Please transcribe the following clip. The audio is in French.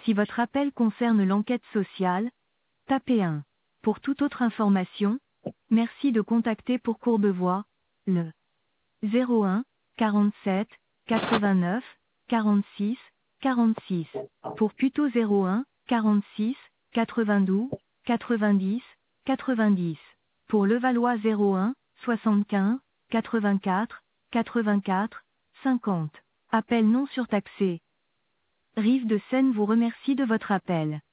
Si votre appel concerne l'enquête sociale, tapez 1. Pour toute autre information, merci de contacter pour Courbevoie, le 01 47 89 46 46. Pour Puteaux 01 46 92 90 90. Pour Levallois 01 75 84 84 50. Appel non surtaxé. Rive de Seine vous remercie de votre appel.